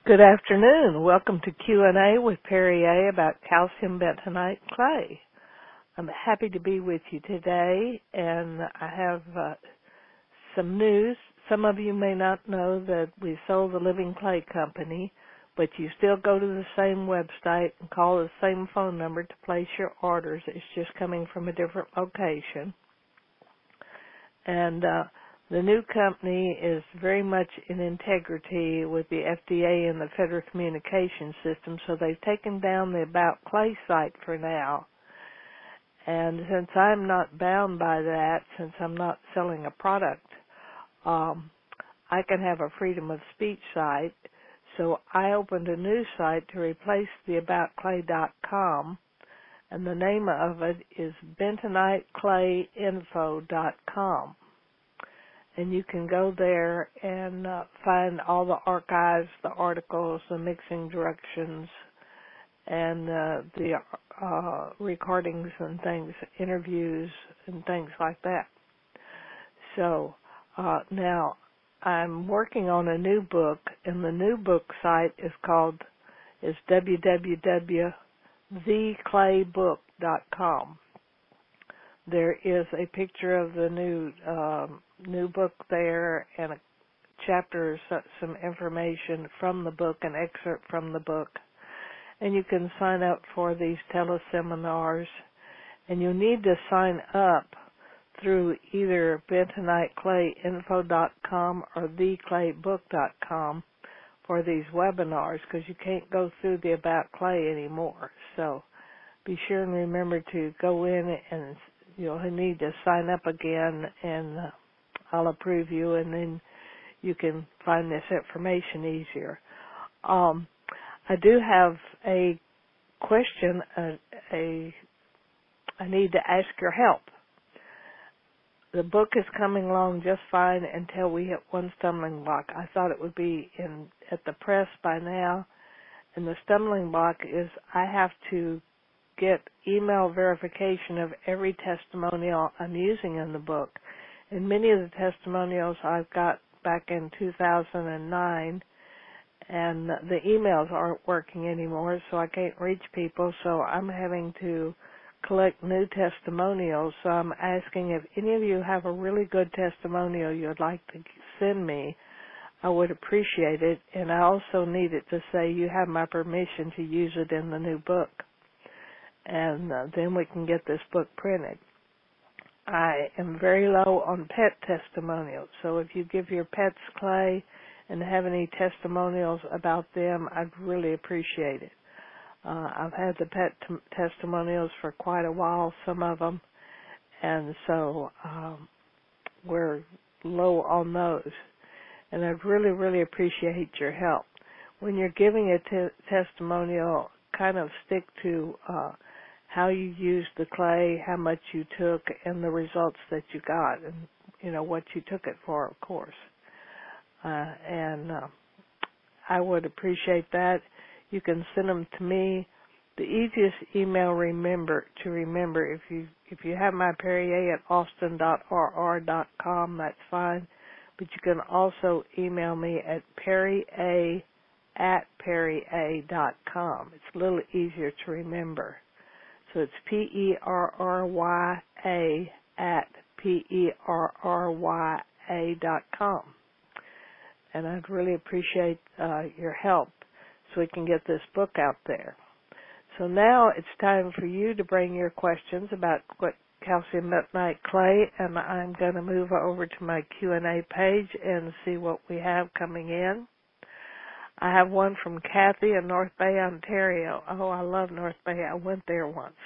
Good afternoon. Welcome to Q&A with Perry A. about calcium bentonite clay. I'm happy to be with you today, and I have some news. Some of you may not know that we sold the Living Clay Company, but you still go to the same website and call the same phone number to place your orders. It's just coming from a different location. And the new company is very much in integrity with the FDA and the Federal Communications System, so they've taken down the About Clay site for now. And since I'm not bound by that, since I'm not selling a product, I can have a freedom of speech site. So I opened a new site to replace the AboutClay.com, and the name of it is bentoniteclayinfo.com. And you can go there and find all the archives, the articles, the mixing directions, and the recordings and things, interviews and things like that. So now I'm working on a new book, and the new book site is www.theclaybook.com. There is a picture of the new book there, and a chapter, some information from the book, an excerpt from the book. And you can sign up for these teleseminars, and you need to sign up through either bentoniteclayinfo.com or theclaybook.com for these webinars, because you can't go through the About Clay anymore. So be sure and remember to go in, and you'll need to sign up again, and I'll approve you, and then you can find this information easier. I do have a question. I need to ask your help. The book is coming along just fine until we hit one stumbling block. I thought it would be at the press by now, and the stumbling block is I have to get email verification of every testimonial I'm using in the book. And many of the testimonials I've got back in 2009, and the emails aren't working anymore, so I can't reach people, so I'm having to collect new testimonials. So I'm asking if any of you have a really good testimonial you'd like to send me. I would appreciate it, and I also need it to say you have my permission to use it in the new book. And then we can get this book printed. I am very low on pet testimonials, so if you give your pets clay and have any testimonials about them, I'd really appreciate it. I've had the pet testimonials for quite a while, some of them, and so we're low on those. And I'd really, really appreciate your help. When you're giving a testimonial, kind of stick to how you used the clay, how much you took, and the results that you got, and what you took it for, of course. And I would appreciate that. You can send them to me. The easiest email to remember, if you have my Perry A at austin.rr.com, that's fine. But you can also email me at perrya@perrya.com. It's a little easier to remember. So it's perrya@perrya.com. And I'd really appreciate your help so we can get this book out there. So now it's time for you to bring your questions about what calcium bentonite clay, and I'm going to move over to my Q&A page and see what we have coming in. I have one from Kathy in North Bay, Ontario. Oh, I love North Bay. I went there once,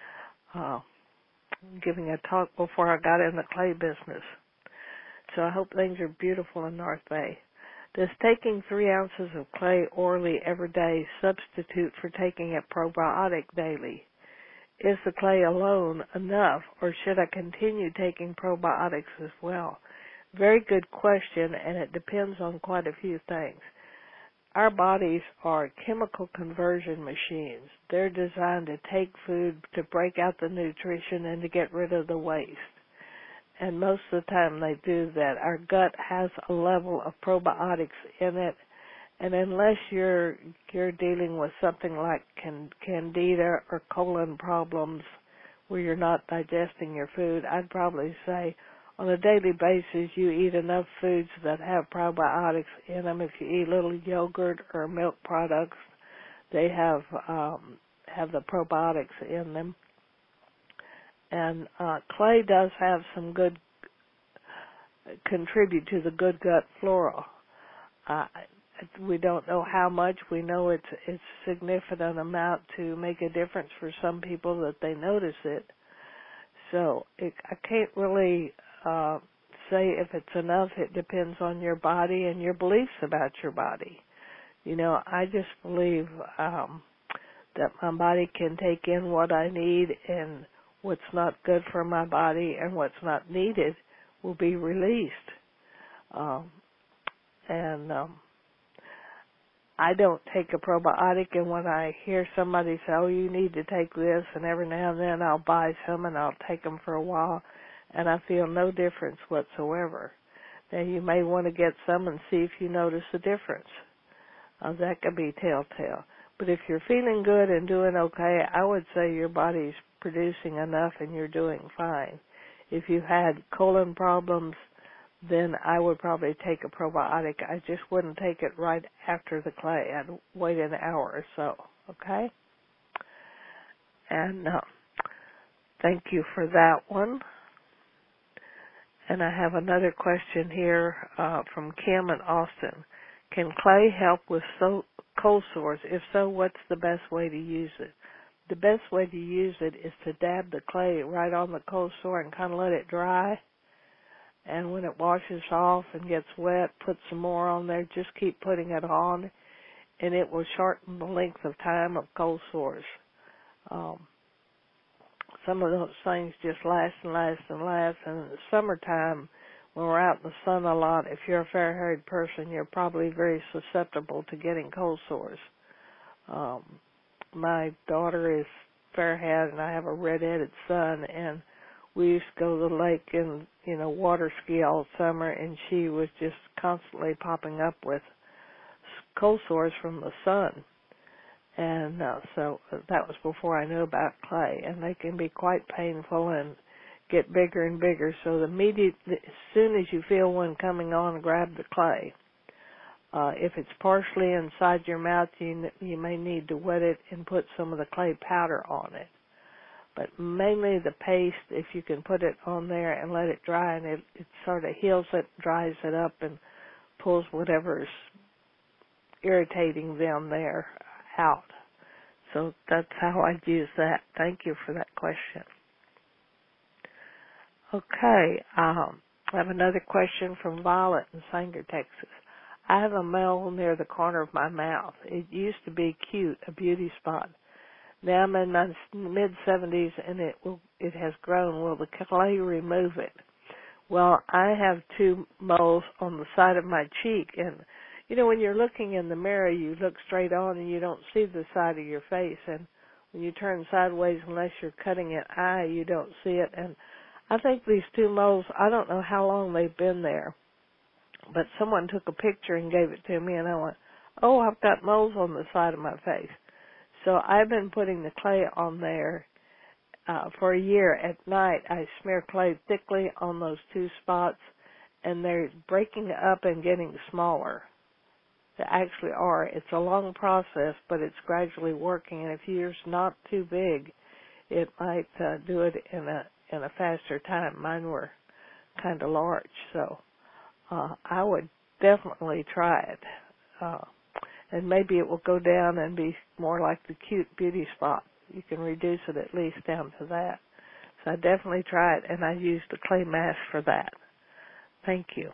giving a talk before I got in the clay business. So I hope things are beautiful in North Bay. Does taking 3 ounces of clay orally every day substitute for taking a probiotic daily? Is the clay alone enough, or should I continue taking probiotics as well? Very good question, and it depends on quite a few things. Our bodies are chemical conversion machines. They're designed to take food, to break out the nutrition, and to get rid of the waste. And most of the time they do that. Our gut has a level of probiotics in it, And unless you're dealing with something like candida or colon problems where you're not digesting your food, I'd probably say on a daily basis you eat enough foods that have probiotics in them. If you eat little yogurt or milk products, they have the probiotics in them. And clay does have some good, contribute to the good gut flora. We don't know how much. We know it's a significant amount to make a difference for some people that they notice it. So I can't really say if it's enough. It depends on your body and your beliefs about your body. You know, I just believe that my body can take in what I need, and what's not good for my body and what's not needed will be released. I don't take a probiotic, and when I hear somebody say, oh, you need to take this, and every now and then I'll buy some and I'll take them for a while, and I feel no difference whatsoever. Now, you may want to get some and see if you notice a difference. That could be telltale. But if you're feeling good and doing okay, I would say your body's producing enough and you're doing fine. If you had colon problems, then I would probably take a probiotic. I just wouldn't take it right after the clay. I'd wait an hour or so, okay? And thank you for that one. And I have another question here from Kim in Austin. Can clay help with cold sores? If so, what's the best way to use it? The best way to use it is to dab the clay right on the cold sore and kind of let it dry. And when it washes off and gets wet, put some more on there. Just keep putting it on, and it will shorten the length of time of cold sores. Some of those things just last and last and last. And in the summertime, when we're out in the sun a lot, if you're a fair-haired person, you're probably very susceptible to getting cold sores. My daughter is fair-haired, and I have a red-headed son, and we used to go to the lake and, water ski all summer, and she was just constantly popping up with cold sores from the sun. And so that was before I knew about clay, and they can be quite painful and get bigger and bigger. So as soon as you feel one coming on, grab the clay. If it's partially inside your mouth, you may need to wet it and put some of the clay powder on it. But mainly the paste, if you can put it on there and let it dry, and it sort of heals it, dries it up, and pulls whatever's irritating them there out. So that's how I'd use that. Thank you for that question. Okay, I have another question from Violet in Sanger, Texas. I have a mole near the corner of my mouth. It used to be cute, a beauty spot. Now I'm in my mid-70s, and it has grown. Will the clay remove it? Well, I have 2 moles on the side of my cheek, and, when you're looking in the mirror, you look straight on, and you don't see the side of your face, and when you turn sideways, unless you're cutting an eye, you don't see it, and I think these 2 moles, I don't know how long they've been there, but someone took a picture and gave it to me, and I went, oh, I've got moles on the side of my face. So I've been putting the clay on there for a year. At night, I smear clay thickly on those 2 spots, and they're breaking up and getting smaller. They actually are. It's a long process, but it's gradually working. And if yours not too big, it might do it in a faster time. Mine were kind of large, so I would definitely try it. And maybe it will go down and be more like the cute beauty spot. You can reduce it at least down to that. So I definitely try it, and I use the clay mask for that. Thank you.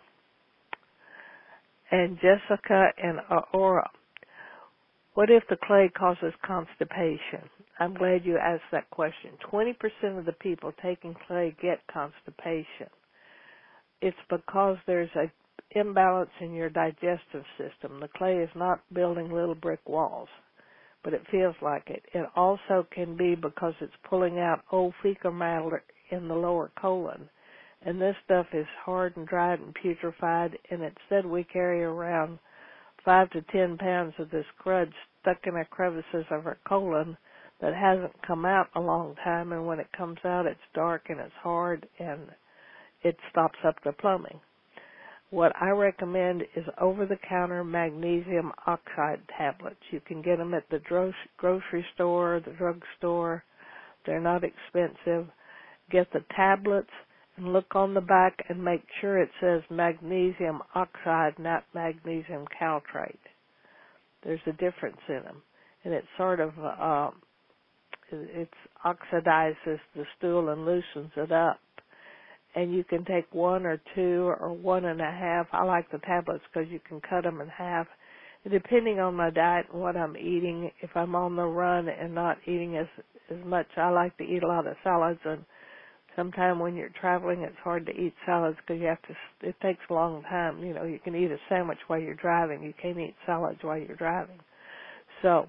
And Jessica and Aura, what if the clay causes constipation? I'm glad you asked that question. 20% of the people taking clay get constipation. It's because there's a imbalance in your digestive system. The clay is not building little brick walls, but it feels like it. It also can be because it's pulling out old fecal matter in the lower colon, and this stuff is hard and dried and putrefied, and it said we carry around 5 to 10 pounds of this crud stuck in the crevices of her colon that hasn't come out a long time, and when it comes out, it's dark and it's hard, and it stops up the plumbing. What I recommend is over-the-counter magnesium oxide tablets. You can get them at the grocery store, the drugstore. They're not expensive. Get the tablets and look on the back and make sure it says magnesium oxide, not magnesium caltrate. There's a difference in them. And it sort of, it oxidizes the stool and loosens it up. And you can take 1 or 2 or 1.5. I like the tablets because you can cut them in half. And depending on my diet and what I'm eating, if I'm on the run and not eating as much, I like to eat a lot of salads. And sometimes when you're traveling, it's hard to eat salads because it takes a long time. You know, you can eat a sandwich while you're driving. You can't eat salads while you're driving. So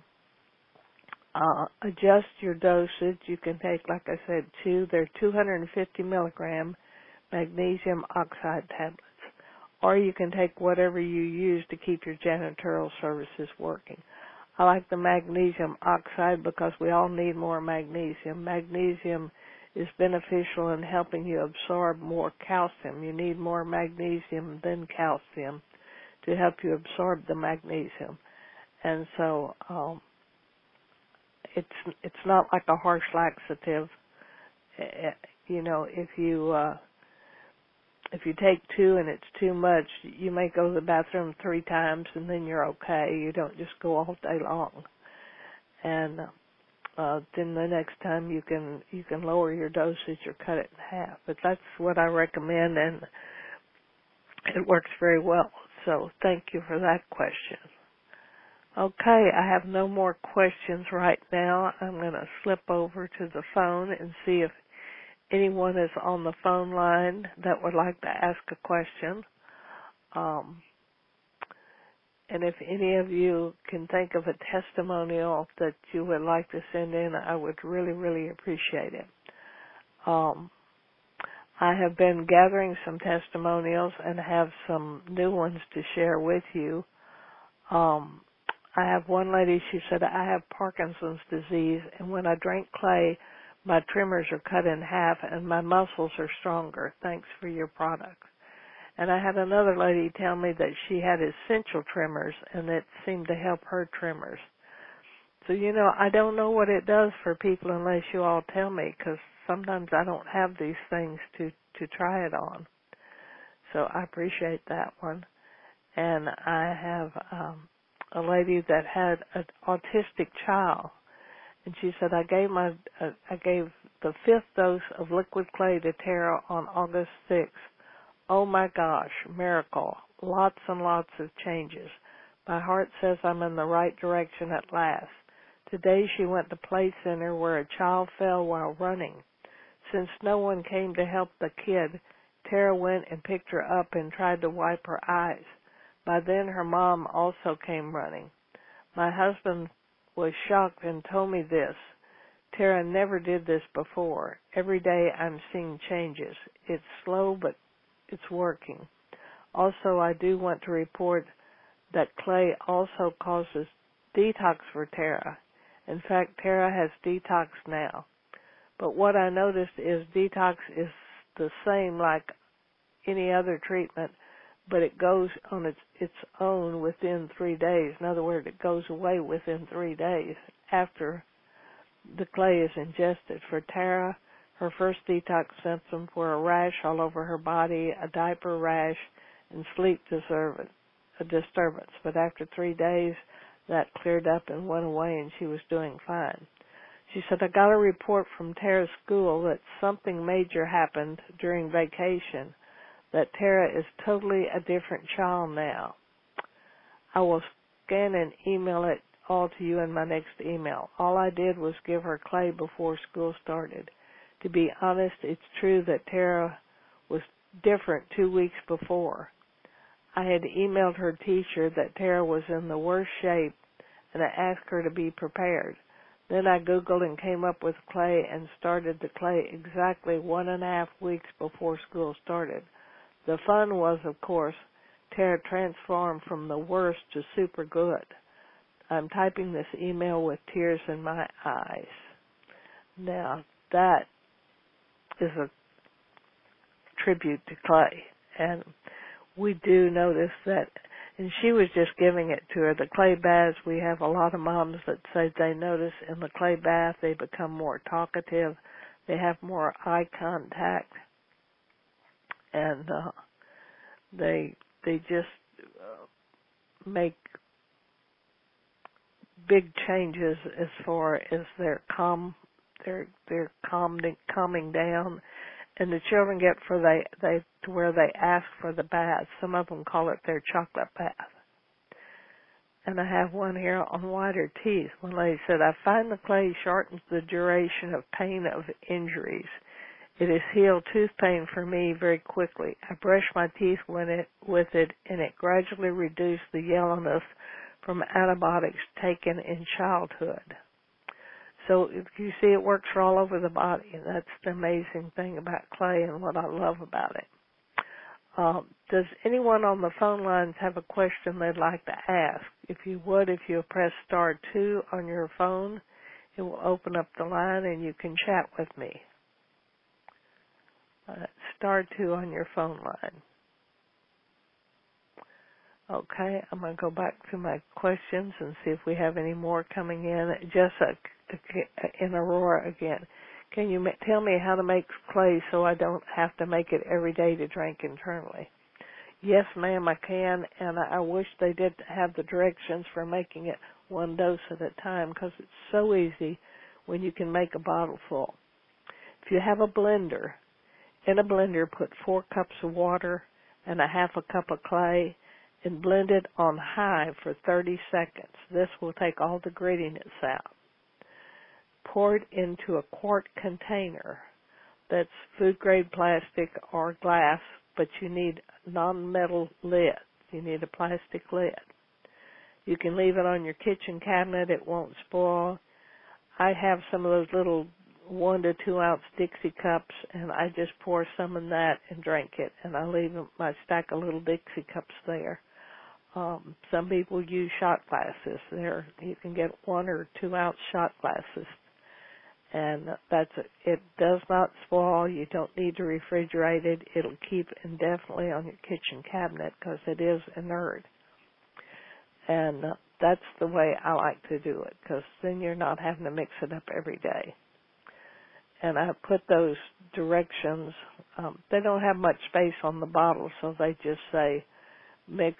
adjust your dosage. You can take, like I said, 2. They're 250 milligram magnesium oxide tablets. Or you can take whatever you use to keep your janitorial services working. I like the magnesium oxide because we all need more magnesium. Magnesium is beneficial in helping you absorb more calcium. You need more magnesium than calcium to help you absorb the magnesium. And so it's not like a harsh laxative. You know, if you take 2 and it's too much, you may go to the bathroom 3 times and then you're okay. You don't just go all day long. And then the next time you can lower your dosage or cut it in half. But that's what I recommend, and it works very well. So thank you for that question. Okay, I have no more questions right now. I'm going to slip over to the phone and see if anyone is on the phone line that would like to ask a question. And if any of you can think of a testimonial that you would like to send in, I would really, really appreciate it. I have been gathering some testimonials and have some new ones to share with you. I have one lady, she said, I have Parkinson's disease, and when I drink clay, my tremors are cut in half and my muscles are stronger. Thanks for your product. And I had another lady tell me that she had essential tremors and it seemed to help her tremors. So, you know, I don't know what it does for people unless you all tell me, because sometimes I don't have these things to try it on. So I appreciate that one. And I have a lady that had an autistic child. And she said, I gave the 5th dose of liquid clay to Tara on August 6th. Oh my gosh, miracle. Lots and lots of changes. My heart says I'm in the right direction at last. Today she went to play center where a child fell while running. Since no one came to help the kid, Tara went and picked her up and tried to wipe her eyes. By then her mom also came running. My husband was shocked and told me this. Tara never did this before. Every day I'm seeing changes. It's slow, but it's working. Also, I do want to report that clay also causes detox for Tara. In fact, Tara has detox now. But what I noticed is detox is the same like any other treatment, but it goes on its own within 3 days. In other words, it goes away within 3 days after the clay is ingested. For Tara, her first detox symptoms were a rash all over her body, a diaper rash, and sleep disturbance. But after 3 days, that cleared up and went away, and she was doing fine. She said, I got a report from Tara's school that something major happened during vacation, that Tara is totally a different child now. I will scan and email it all to you in my next email. All I did was give her clay before school started. To be honest, it's true that Tara was different 2 weeks before. I had emailed her teacher that Tara was in the worst shape, and I asked her to be prepared. Then I Googled and came up with clay and started the clay exactly 1.5 weeks before school started. The fun was, of course, care transform from the worst to super good. I'm typing this email with tears in my eyes. Now, that is a tribute to Clay. And we do notice that, and she was just giving it to her, the clay baths. We have a lot of moms that say they notice in the clay bath they become more talkative, they have more eye contact, and they just make big changes as far as their calming down, and the children get to where they ask for the bath. Some of them call it their chocolate bath. And I have one here on whiter teeth. One lady said, I find the clay shortens the duration of pain of injuries. It has healed tooth pain for me very quickly. I brush my teeth with it, and it gradually reduced the yellowness from antibiotics taken in childhood. So if you see, it works for all over the body, and that's the amazing thing about clay and what I love about it. Does anyone on the phone lines have a question they'd like to ask? If you press *2 on your phone, it will open up the line and you can chat with me. *2 on your phone line. Okay, I'm going to go back to my questions and see if we have any more coming in. Jessica in Aurora again. Can you tell me how to make clay so I don't have to make it every day to drink internally? Yes, ma'am, I can, and I wish they did have the directions for making it one dose at a time, because it's so easy when you can make a bottle full. If you have a blender, in a blender put 4 cups of water and a half a cup of clay and blend it on high for 30 seconds. This will take all the grittiness out. Pour it into a quart container that's food-grade plastic or glass, but you need non-metal lid. You need a plastic lid. You can leave it on your kitchen cabinet. It won't spoil. I have some of those little 1 to 2 ounce Dixie cups, and I just pour some in that and drink it, and I leave my stack of little Dixie cups there. Some people use shot glasses. You can get 1 or 2 ounce shot glasses, and it does not spoil. You don't need to refrigerate it. It'll keep indefinitely on your kitchen cabinet because it is inert. And that's the way I like to do it, because then you're not having to mix it up every day. And I put those directions. They don't have much space on the bottle, so they just say mix,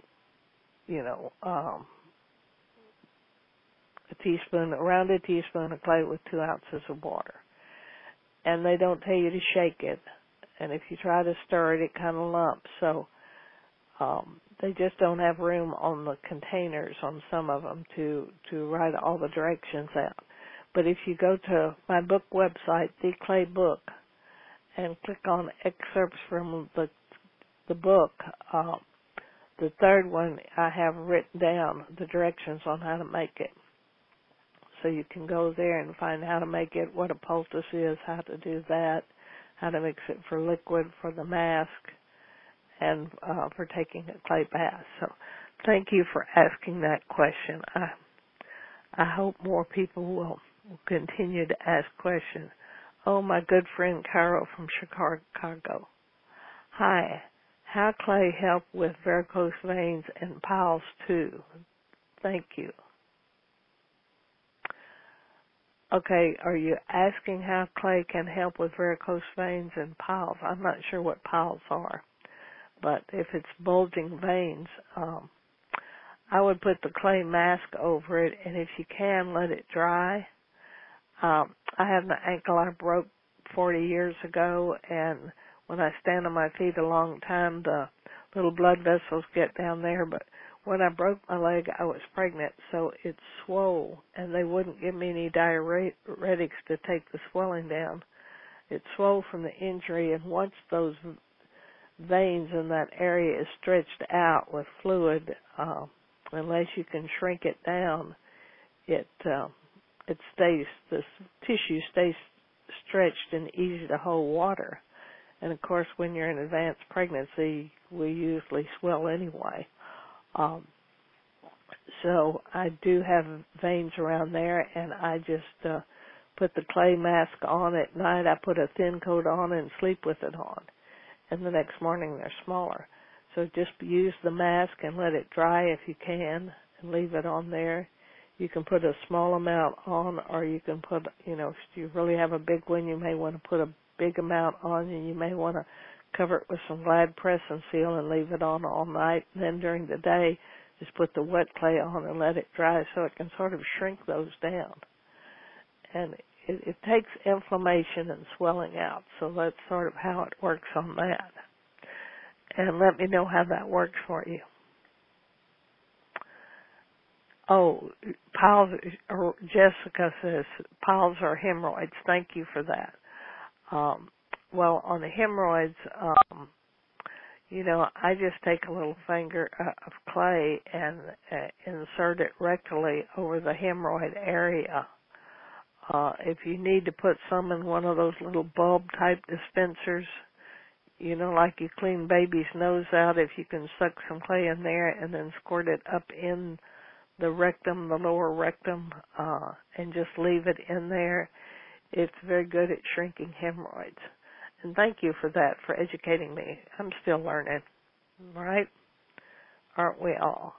a rounded teaspoon of clay with 2 ounces of water. And they don't tell you to shake it. And if you try to stir it, it kind of lumps. So they just don't have room on the containers on some of them to write all the directions out. But if you go to my book website, The Clay Book, and click on excerpts from the book, the third one I have written down the directions on how to make it. So you can go there and find how to make it, what a poultice is, how to do that, how to mix it for liquid, for the mask, and for taking a clay bath. So thank you for asking that question. I hope more people will continue to ask questions. Oh, my good friend Carol from Chicago. Hi. How clay help with varicose veins and piles too? Thank you. Okay, are you asking how clay can help with varicose veins and piles? I'm not sure what piles are, but if it's bulging veins, I would put the clay mask over it, and if you can, let it dry. I have an ankle I broke 40 years ago, and when I stand on my feet a long time, the little blood vessels get down there, but when I broke my leg, I was pregnant, so it swole, and they wouldn't give me any diuretics to take the swelling down. It swole from the injury, and once those veins in that area is stretched out with fluid, unless you can shrink it down, it stays, the tissue stays stretched and easy to hold water. And of course, when you're in advanced pregnancy, we usually swell anyway. So I do have veins around there, and I just put the clay mask on at night. I put a thin coat on and sleep with it on, and the next morning they're smaller. So just use the mask and let it dry if you can, and leave it on there. You can put a small amount on, or you can put, if you really have a big one, you may want to put a big amount on, and you may want to cover it with some Glad press and seal and leave it on all night. And then during the day, just put the wet clay on and let it dry so it can sort of shrink those down. And it takes inflammation and swelling out, so that's sort of how it works on that. And let me know how that works for you. Oh, piles, or Jessica says, piles or hemorrhoids. Thank you for that. Well, on the hemorrhoids, I just take a little finger of clay and insert it rectally over the hemorrhoid area. If you need to put some in one of those little bulb-type dispensers, like you clean baby's nose out, if you can suck some clay in there and then squirt it up in the rectum, the lower rectum, and just leave it in there, it's very good at shrinking hemorrhoids. And thank you for that, for educating me. I'm still learning, right? Aren't we all?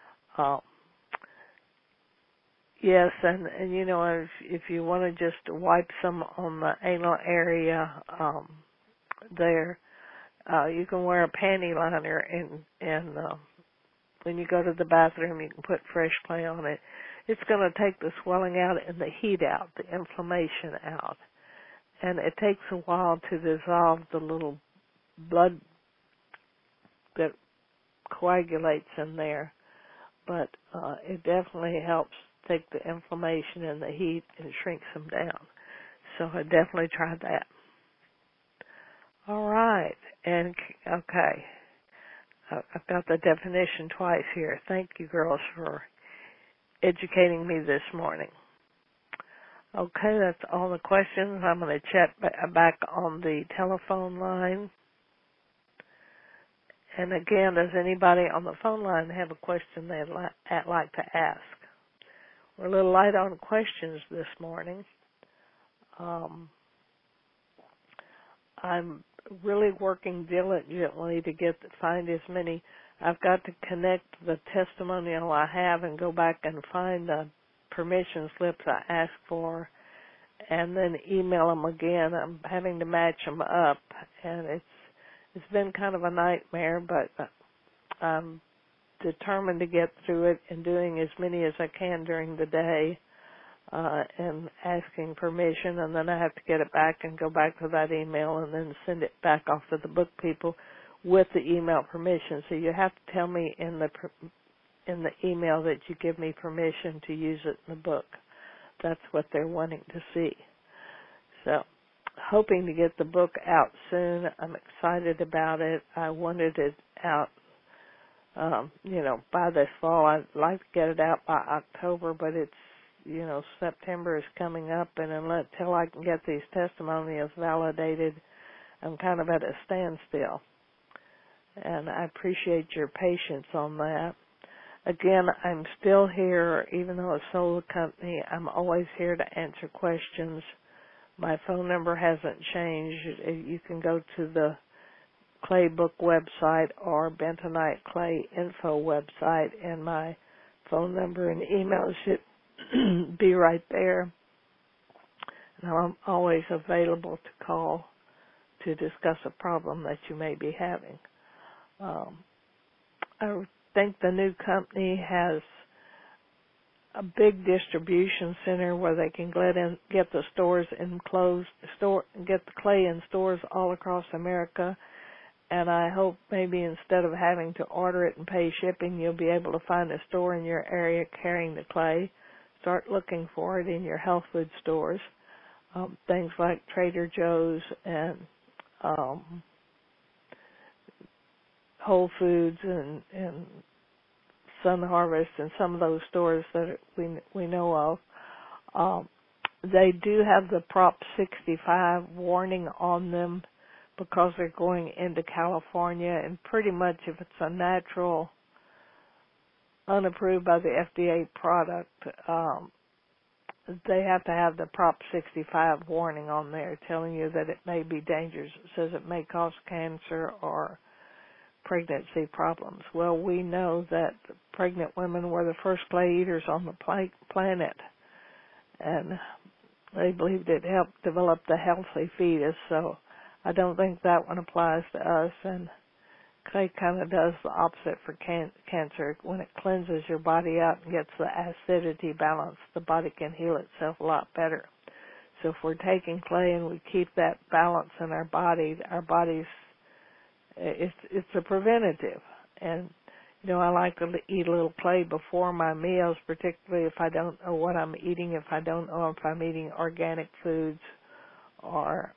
Yes, and if you want to just wipe some on the anal area there, you can wear a panty liner, and when you go to the bathroom, you can put fresh clay on it. It's going to take the swelling out and the heat out, the inflammation out. And it takes a while to dissolve the little blood that coagulates in there, but it definitely helps take the inflammation and the heat and shrinks them down. So I definitely tried that. All right, and okay, I've got the definition twice here. Thank you, girls, for educating me this morning. Okay, that's all the questions. I'm going to check back on the telephone line. And again, does anybody on the phone line have a question they'd like to ask? We're a little light on questions this morning. I'm really working diligently to find as many. I've got to connect the testimonial I have and go back and find the permission slips I asked for, and then email them again. I'm having to match them up, and it's been kind of a nightmare, but I'm determined to get through it and doing as many as I can during the day, and asking permission, and then I have to get it back and go back to that email and then send it back off to the book people with the email permission. So you have to tell me in the email that you give me permission to use it in the book. That's what they're wanting to see. So, hoping to get the book out soon. I'm excited about it. I wanted it out, by this fall. I'd like to get it out by October, but it's, September is coming up, and until I can get these testimonials validated, I'm kind of at a standstill. And I appreciate your patience on that. Again, I'm still here, even though it's sold a company. I'm always here to answer questions. My phone number hasn't changed. You can go to the Clay Book website or Bentonite Clay Info website, and my phone number and email should be right there. And I'm always available to call to discuss a problem that you may be having. I think the new company has a big distribution center where they can get the stores get the clay in stores all across America. And I hope maybe instead of having to order it and pay shipping, you'll be able to find a store in your area carrying the clay. Start looking for it in your health food stores, things like Trader Joe's and Whole Foods and Sun Harvest and some of those stores that we know of. They do have the Prop 65 warning on them because they're going into California, and pretty much if it's a natural, unapproved by the FDA product, they have to have the Prop 65 warning on there telling you that it may be dangerous. It says it may cause cancer or pregnancy problems. Well, we know that pregnant women were the first clay eaters on the planet, and they believed it helped develop the healthy fetus, so I don't think that one applies to us, and clay kind of does the opposite for cancer. When it cleanses your body out and gets the acidity balance, the body can heal itself a lot better. So if we're taking clay and we keep that balance in our body's, it's a preventative. And, you know, I like to eat a little clay before my meals, particularly if I don't know what I'm eating, if I don't know if I'm eating organic foods or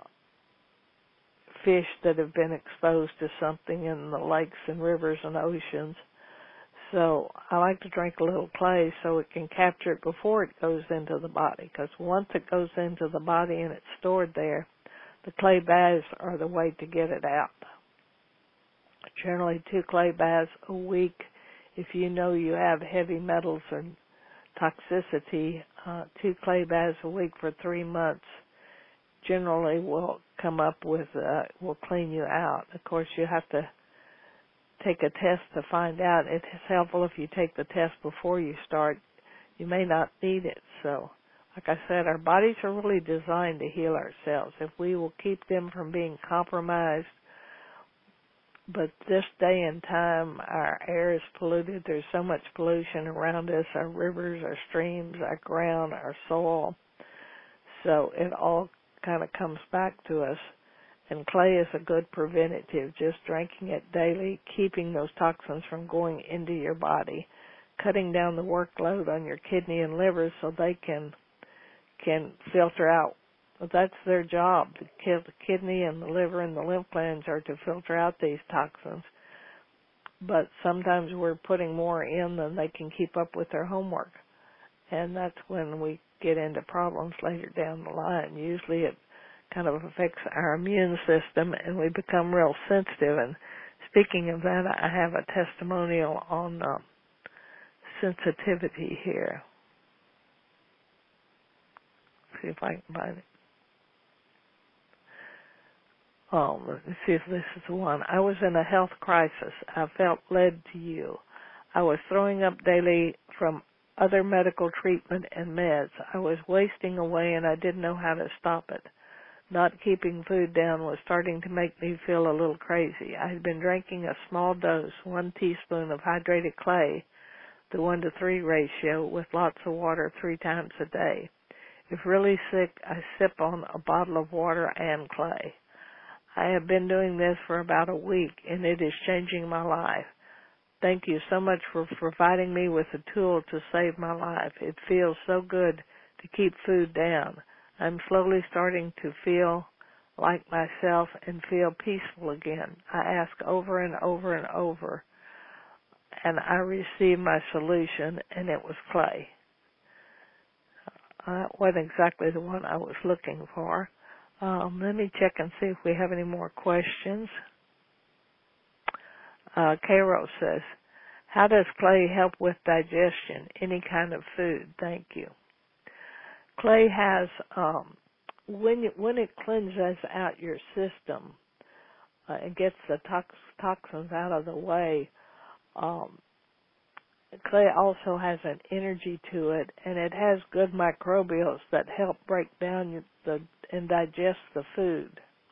fish that have been exposed to something in the lakes and rivers and oceans. So I like to drink a little clay so it can capture it before it goes into the body, because once it goes into the body and it's stored there, the clay baths are the way to get it out. Generally 2 clay baths a week. If you know you have heavy metals and toxicity, 2 clay baths a week for 3 months generally will come up with, will clean you out. Of course, you have to take a test to find out. It's helpful if you take the test before you start. You may not need it. So, like I said, our bodies are really designed to heal ourselves. If we will keep them from being compromised, but this day and time, our air is polluted. There's so much pollution around us, our rivers, our streams, our ground, our soil. So it all kind of comes back to us. And clay is a good preventative, just drinking it daily, keeping those toxins from going into your body, cutting down the workload on your kidney and liver so they can filter out. Well, that's their job. The kidney and the liver and the lymph glands are to filter out these toxins. But sometimes we're putting more in than they can keep up with their homework. And that's when we get into problems later down the line. Usually it kind of affects our immune system and we become real sensitive. And speaking of that, I have a testimonial on sensitivity here. See if I can find it. Oh, let me see if this is the one. I was in a health crisis. I felt led to you. I was throwing up daily from other medical treatment and meds. I was wasting away and I didn't know how to stop it. Not keeping food down was starting to make me feel a little crazy. I had been drinking a small dose, 1 teaspoon of hydrated clay, the 1-to-3 ratio, with lots of water 3 times a day. If really sick, I sip on a bottle of water and clay. I have been doing this for about a week, and it is changing my life. Thank you so much for providing me with a tool to save my life. It feels so good to keep food down. I'm slowly starting to feel like myself and feel peaceful again. I ask over and over and over, and I received my solution, and it was clay. That wasn't exactly the one I was looking for. Let me check and see if we have any more questions. Cairo says, how does clay help with digestion? Any kind of food? Thank you. Clay has, when it cleanses out your system, it gets the toxins out of the way. Clay also has an energy to it, and it has good microbials that help break down and digest the food.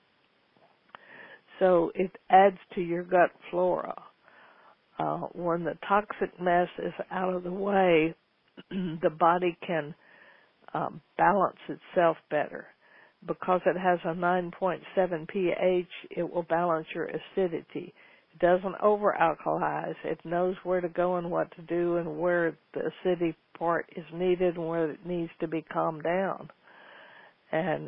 So it adds to your gut flora. When the toxic mess is out of the way, the body can balance itself better. Because it has a 9.7 pH, it will balance your acidity. It doesn't over-alkalize. It knows where to go and what to do and where the acidity part is needed and where it needs to be calmed down. And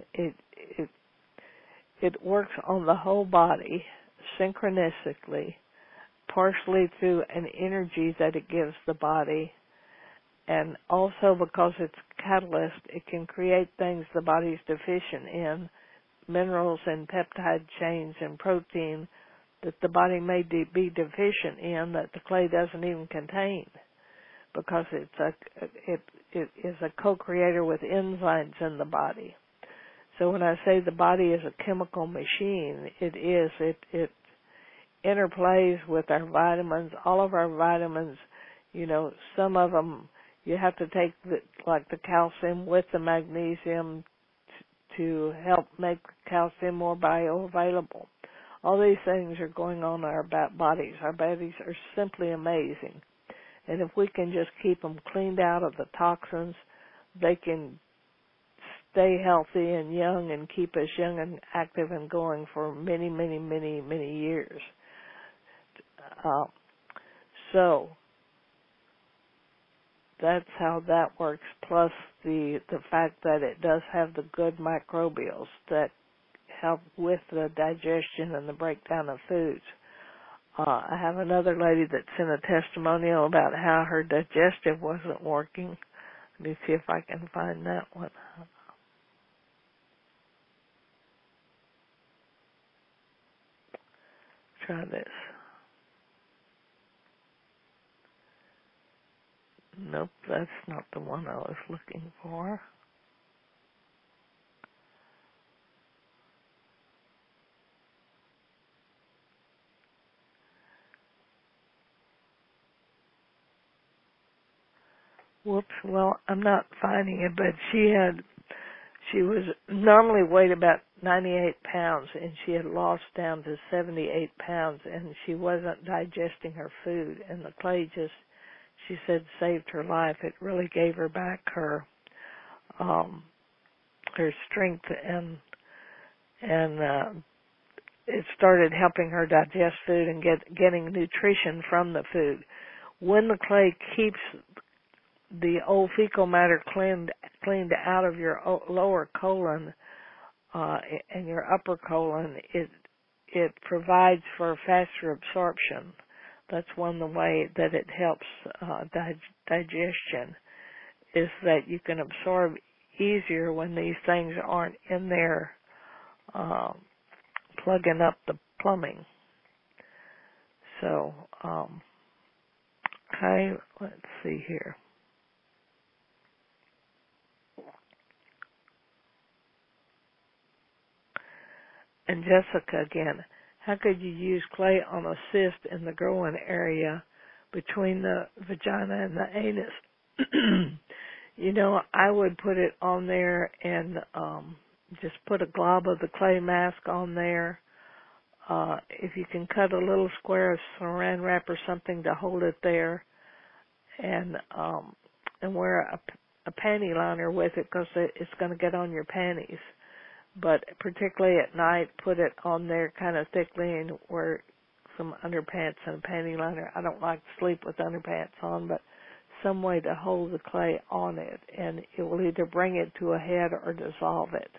it works on the whole body synchronistically, partially through an energy that it gives the body, and also because it's catalyst, it can create things the body's deficient in minerals and peptide chains and protein that the body may be deficient in that the clay doesn't even contain, because it is a co-creator with enzymes in the body. So when I say the body is a chemical machine, it interplays with our vitamins. All of our vitamins, some of them you have to take like the calcium with the magnesium to help make calcium more bioavailable. All these things are going on in our bodies. Our bodies are simply amazing. And if we can just keep them cleaned out of the toxins, they can stay healthy and young and keep us young and active and going for many, many, many, many years. So that's how that works, plus the fact that it does have the good microbials that help with the digestion and the breakdown of foods. I have another lady that sent a testimonial about how her digestive wasn't working. Let me see if I can find that one. Try this. Nope, that's not the one I was looking for. Whoops, well, I'm not finding it, but she was normally weighed about 98 pounds, and she had lost down to 78 pounds, and she wasn't digesting her food, and the clay just, she said, saved her life. It really gave her back her strength, and it started helping her digest food and getting nutrition from the food. When the clay keeps the old fecal matter cleaned out of your lower colon and your upper colon, it provides for faster absorption. That's one of the way that it helps digestion, is that you can absorb easier when these things aren't in there plugging up the plumbing. So, okay, let's see here. And Jessica again, how could you use clay on a cyst in the growing area between the vagina and the anus? I would put it on there and just put a glob of the clay mask on there. If you can cut a little square of saran wrap or something to hold it there, and wear a panty liner with it, because it's going to get on your panties. But particularly at night, put it on there kind of thickly and wear some underpants and a panty liner. I don't like to sleep with underpants on, but some way to hold the clay on it, and it will either bring it to a head or dissolve it.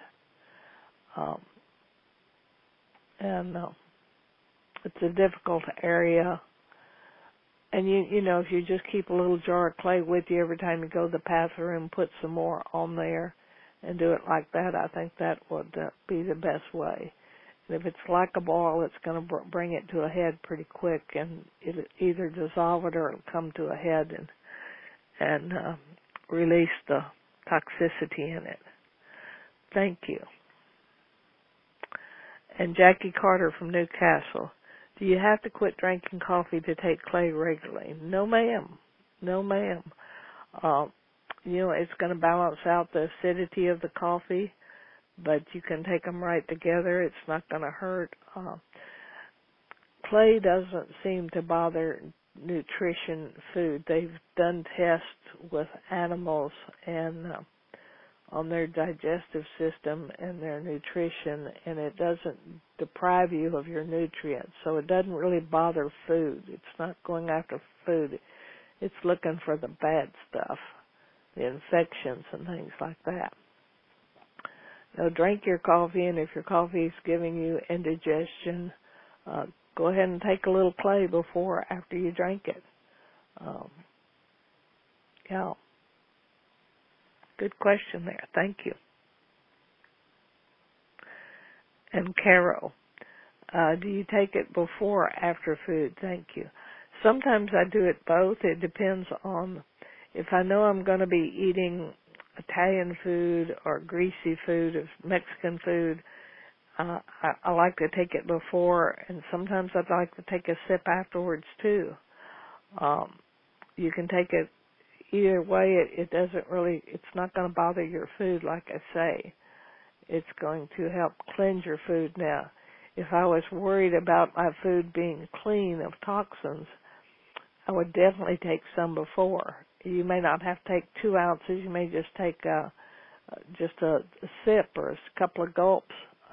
It's a difficult area. And if you just keep a little jar of clay with you every time you go to the bathroom, put some more on there and do it like that, I think that would be the best way. And if it's like a ball, it's going to bring it to a head pretty quick, and it'll either dissolve it or it'll come to a head and release the toxicity in it. Thank you. And Jackie Carter from Newcastle. Do you have to quit drinking coffee to take clay regularly? No, ma'am. No, ma'am. It's going to balance out the acidity of the coffee, but you can take them right together. It's not going to hurt. Clay doesn't seem to bother nutrition food. They've done tests with animals and on their digestive system and their nutrition, and it doesn't deprive you of your nutrients. So it doesn't really bother food. It's not going after food. It's looking for the bad stuff, the infections and things like that. Now, drink your coffee, and if your coffee is giving you indigestion, go ahead and take a little clay before or after you drink it. Yeah. Good question there. Thank you. And Carol, do you take it before or after food? Thank you. Sometimes I do it both. It depends on if I know I'm going to be eating Italian food or greasy food or Mexican food. I like to take it before, and sometimes I'd like to take a sip afterwards too. You can take it either way. It doesn't really, it's not going to bother your food, like I say. It's going to help cleanse your food. Now, if I was worried about my food being clean of toxins, I would definitely take some before. You may not have to take 2 ounces. You may just take just a sip or a couple of gulps,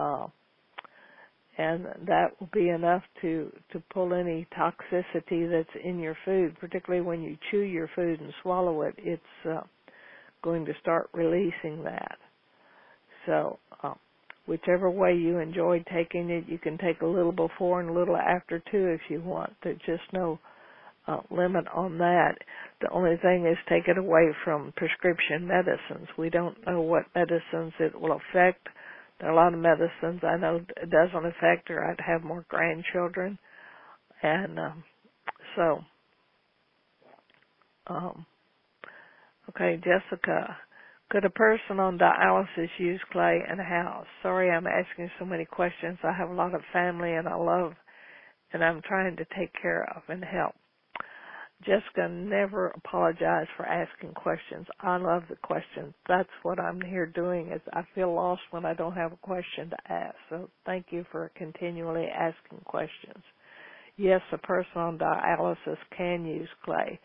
and that will be enough to pull any toxicity that's in your food. Particularly when you chew your food and swallow it, it's going to start releasing that. So whichever way you enjoy taking it, you can take a little before and a little after too if you want. There's just no limit on that. The only thing is take it away from prescription medicines. We don't know what medicines it will affect. There are a lot of medicines I know it doesn't affect, or I'd have more grandchildren. And okay, Jessica, could a person on dialysis use clay in a house? Sorry, I'm asking so many questions. I have a lot of family and I love, and I'm trying to take care of and help. Jessica, never apologize for asking questions. I love the questions. That's what I'm here doing. Is I feel lost when I don't have a question to ask. So thank you for continually asking questions. Yes, a person on dialysis can use clay.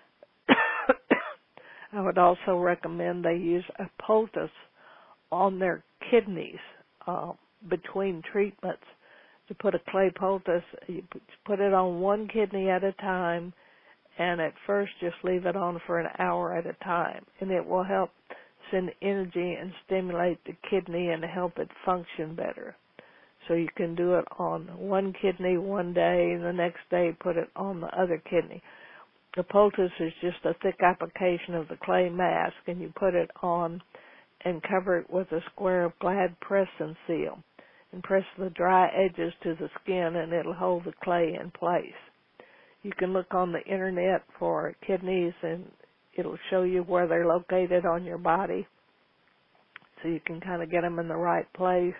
I would also recommend they use a poultice on their kidneys between treatments. To put a clay poultice, you put it on one kidney at a time, and at first just leave it on for an hour at a time, and it will help send energy and stimulate the kidney and help it function better. So you can do it on one kidney one day, and the next day put it on the other kidney. The poultice is just a thick application of the clay mask, and you put it on and cover it with a square of Glad press and seal, and press the dry edges to the skin, and it'll hold the clay in place. You can look on the internet for kidneys, and it'll show you where they're located on your body, so you can kind of get them in the right place.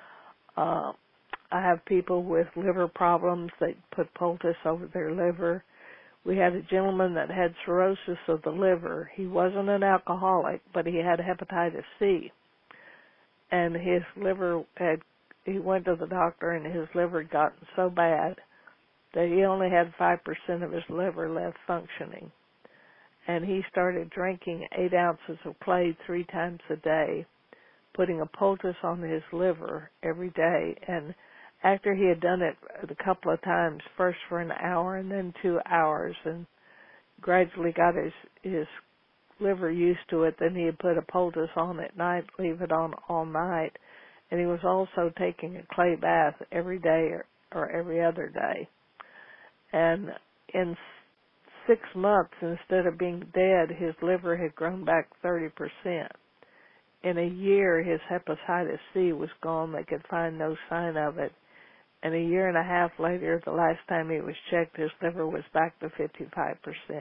I have people with liver problems. They put poultice over their liver. We had a gentleman that had cirrhosis of the liver. He wasn't an alcoholic, but he had hepatitis C. And his liver he went to the doctor, and his liver had gotten so bad that he only had 5% of his liver left functioning. And he started drinking 8 ounces of clay 3 times a day, putting a poultice on his liver every day. And after he had done it a couple of times, first for an hour and then 2 hours, and gradually got his liver used to it, then he would put a poultice on at night, leave it on all night. And he was also taking a clay bath every day or every other day. And in 6 months, instead of being dead, his liver had grown back 30%. In a year, his hepatitis C was gone. They could find no sign of it. And a year and a half later, the last time he was checked, his liver was back to 55%.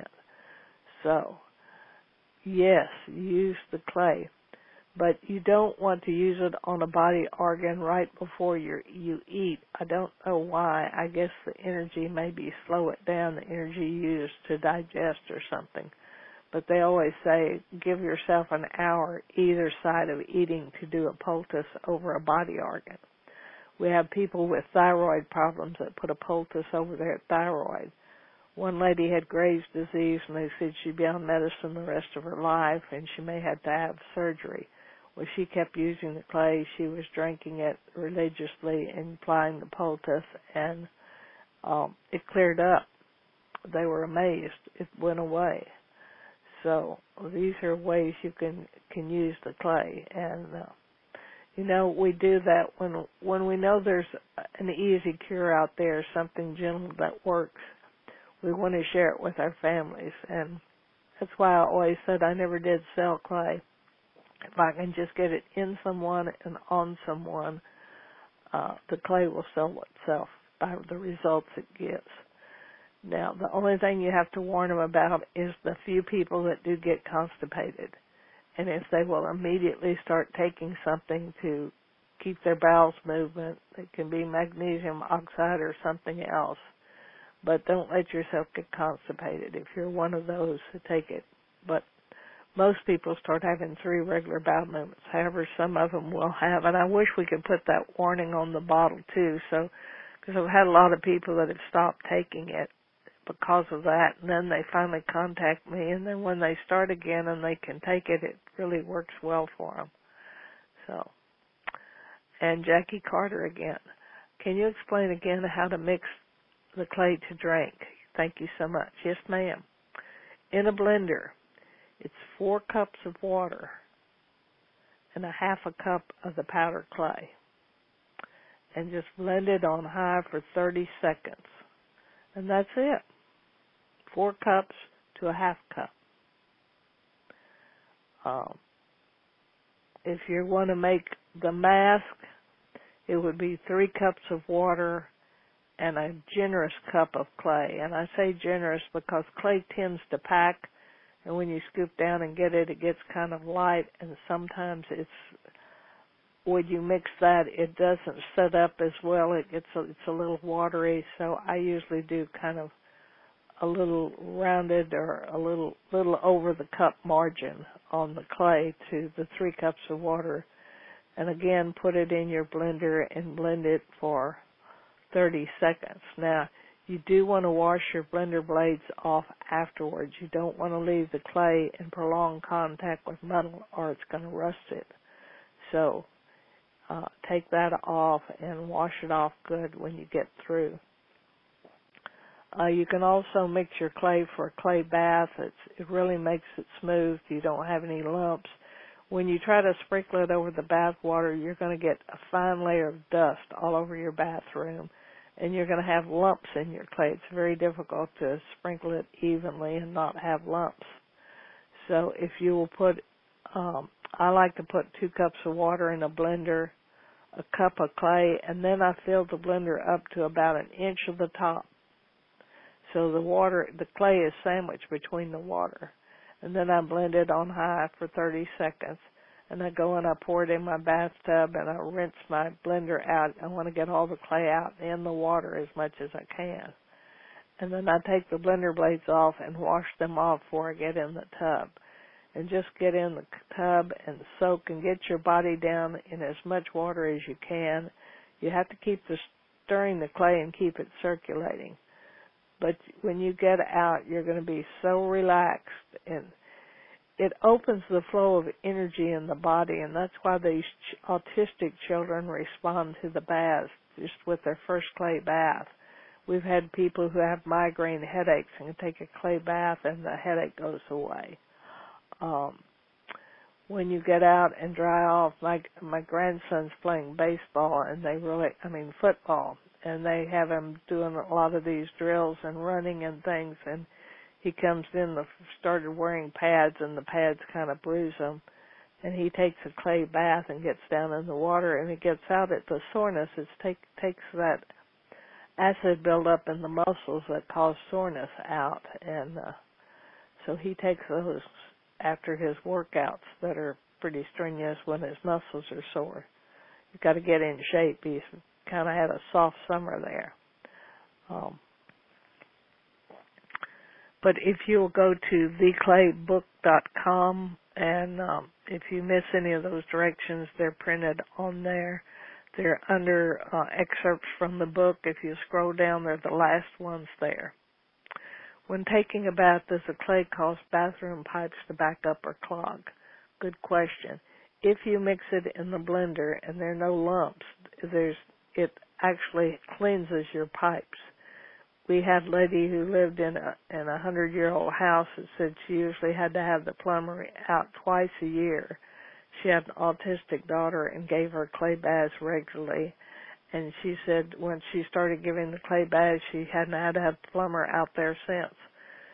So, yes, use the clay. But you don't want to use it on a body organ right before you eat. I don't know why. I guess the energy maybe slow it down, the energy used to digest or something. But they always say give yourself an hour either side of eating to do a poultice over a body organ. We have people with thyroid problems that put a poultice over their thyroid. One lady had Graves' disease, and they said she'd be on medicine the rest of her life, and she may have to have surgery. Well, she kept using the clay. She was drinking it religiously and applying the poultice, and it cleared up. They were amazed. It went away. So these are ways you can use the clay. And, we do that when we know there's an easy cure out there, something gentle that works. We want to share it with our families. And that's why I always said I never did sell clay. If I can just get it in someone and on someone, the clay will sell itself by the results it gives. Now, the only thing you have to warn them about is the few people that do get constipated. And if they will immediately start taking something to keep their bowels movement, it can be magnesium oxide or something else. But don't let yourself get constipated if you're one of those who take it. But most people start having 3 regular bowel movements. However, some of them will have, and I wish we could put that warning on the bottle too, so because I've had a lot of people that have stopped taking it because of that, and then they finally contact me, and then when they start again and they can take it, it really works well for them. So, and Jackie Carter again. Can you explain again how to mix the clay to drink? Thank you so much. Yes, ma'am. In a blender, it's 4 cups of water and a half a cup of the powdered clay. And just blend it on high for 30 seconds. And that's it. 4 cups to a half cup. If you want to make the mask, it would be 3 cups of water and a generous cup of clay. And I say generous because clay tends to pack, and when you scoop down and get it, it gets kind of light, and sometimes when you mix that, it doesn't set up as well. It's a little watery, so I usually do kind of a little rounded or a little over the cup margin on the clay to the 3 cups of water. And again, put it in your blender and blend it for 30 seconds. Now, you do want to wash your blender blades off afterwards. You don't want to leave the clay in prolonged contact with metal or it's going to rust it. So take that off and wash it off good when you get through. You can also mix your clay for a clay bath. It really makes it smooth. You don't have any lumps. When you try to sprinkle it over the bath water, you're going to get a fine layer of dust all over your bathroom, and you're going to have lumps in your clay. It's very difficult to sprinkle it evenly and not have lumps. So if you will put, I like to put 2 cups of water in a blender, a cup of clay, and then I fill the blender up to about 1 inch of the top. So the clay is sandwiched between the water. And then I blend it on high for 30 seconds. And I go and I pour it in my bathtub and I rinse my blender out. I want to get all the clay out in the water as much as I can. And then I take the blender blades off and wash them off before I get in the tub. And just get in the tub and soak and get your body down in as much water as you can. You have to keep stirring the clay and keep it circulating. But when you get out, you're going to be so relaxed, and it opens the flow of energy in the body, and that's why these autistic children respond to the baths just with their first clay bath. We've had people who have migraine headaches and take a clay bath, and the headache goes away. When you get out and dry off, my grandson's playing baseball, and football, and they have him doing a lot of these drills and running and things, and he comes in, started wearing pads, and the pads kind of bruise him, and he takes a clay bath and gets down in the water, and it gets out at the soreness. It takes that acid buildup in the muscles that cause soreness out, and so he takes those after his workouts that are pretty strenuous when his muscles are sore. You've got to get in shape. He's kind of had a soft summer there. But if you'll go to theclaybook.com, and if you miss any of those directions, they're printed on there. They're under excerpts from the book. If you scroll down, they're the last ones there. When taking a bath, does the clay cause bathroom pipes to back up or clog? Good question. If you mix it in the blender and there are no lumps, it actually cleanses your pipes. We had a lady who lived in a 100-year-old house that said she usually had to have the plumber out twice a year. She had an autistic daughter and gave her clay baths regularly. And she said when she started giving the clay baths, she hadn't had to have the plumber out there since.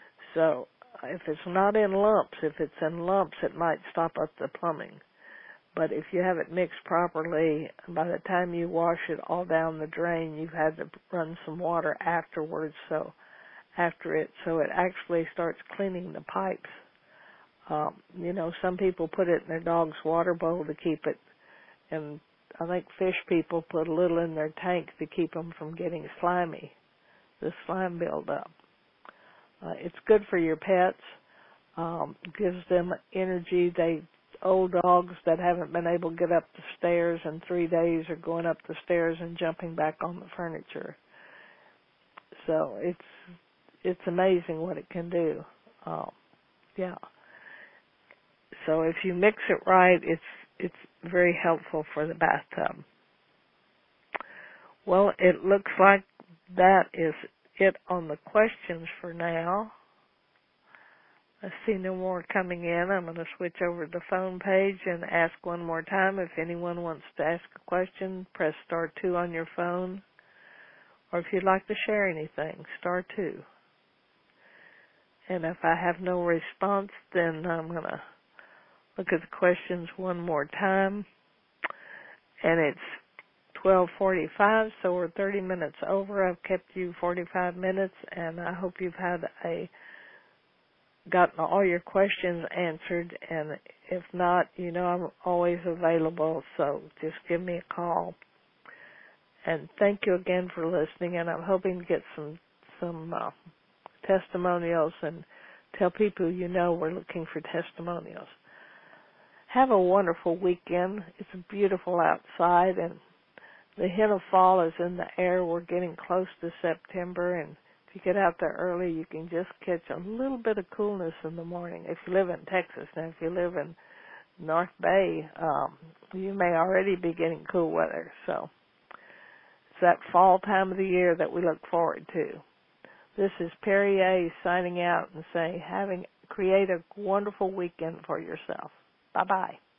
So if it's not in lumps, if it's in lumps, it might stop up the plumbing. But if you have it mixed properly, by the time you wash it all down the drain, you've had to run some water afterwards, so it actually starts cleaning the pipes. Some people put it in their dog's water bowl to keep it, and I think fish people put a little in their tank to keep them from getting slimy, the slime buildup. It's good for your pets, gives them energy. Old dogs that haven't been able to get up the stairs in 3 days are going up the stairs and jumping back on the furniture. So it's amazing what it can do. Yeah. So if you mix it right, it's very helpful for the bathtub. Well, it looks like that is it on the questions for now. I see no more coming in. I'm going to switch over to the phone page and ask one more time. If anyone wants to ask a question, press *2 on your phone. Or if you'd like to share anything, *2. And if I have no response, then I'm going to look at the questions one more time. And it's 12:45, so we're 30 minutes over. I've kept you 45 minutes, and I hope you've gotten all your questions answered. And if not, I'm always available, so just give me a call. And thank you again for listening, and I'm hoping to get some testimonials and tell people we're looking for testimonials. Have a wonderful weekend. It's beautiful outside, and the hint of fall is in the air. We're getting close to September, and if you get out there early, you can just catch a little bit of coolness in the morning. If you live in Texas, now if you live in North Bay, you may already be getting cool weather. So it's that fall time of the year that we look forward to. This is Perry A. signing out and saying, create a wonderful weekend for yourself. Bye-bye.